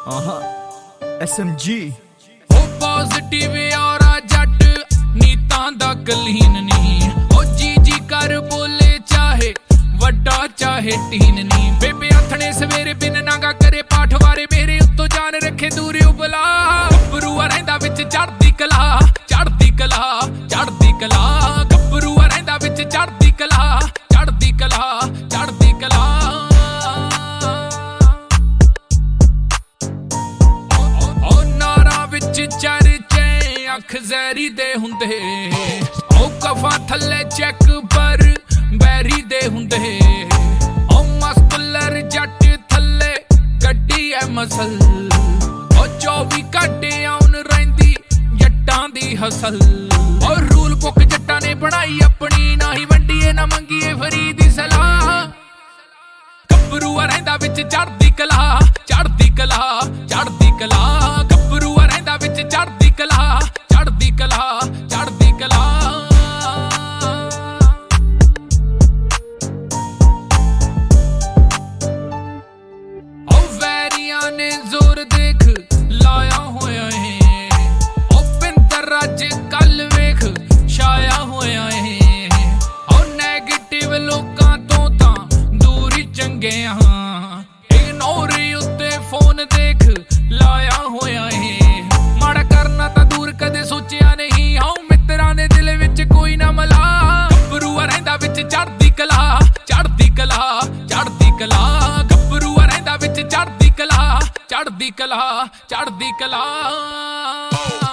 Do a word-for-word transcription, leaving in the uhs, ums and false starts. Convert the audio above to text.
S M G O positive और जट नीतां दा कलीन नी ओ जी जी कर बोले चाहे वड्डा चाहे टीन नी बेबे आथणे सवेरे बिन नागा करे पाठ वारे मेरे उत्तों जान रखे दूर उबला गब्बरूआ रहिंदा विच चढ़दी कला चढ़दी कला चढ़दी कला गब्बरूआ रहिंदा विच चढ़दी कला चढ़दी कला चढ़दी कला ओ नारा विच चरचे अख जहरी दे हुंदे ओ कफा थल्ले चेक पर बैरी दे हुंदे ओ मस्कुलर जट थल्ले गड्डी है मसल ओ चौबी घंटे आउन रहिंदी जट्टां दी हसल और रूल बुक जट्टां ने बनाई अपनी ना ही वंडीए ना मंगीए फरी दी सलाह गब्बरूआ रहिंदा विच चढ़दी कला चढ़दी कला चढ़दी कला गब्बरूआ रहिंदा विच चढ़दी कला चढ़दी कला चढ़दी कला ने जोर देख लाया होया है ओ पिंतर अज कल वेख छाया होया है ओ नेगेटिव लोकां तो तां दूर ही चंगे हां इग्नोर उत्ते फोन देख लाया होया है माड़ा करना तां दूर कदे सोचिया नहीं हां मित्रां दे दिल विच कोई ना मला गब्बरूआ रहिंदा विच चढ़दी कला चढ़दी कला चढ़दी कला गब्बरूआ रहिंदा विच चढ़दी कला चढ़दी कला चढ़दी कला।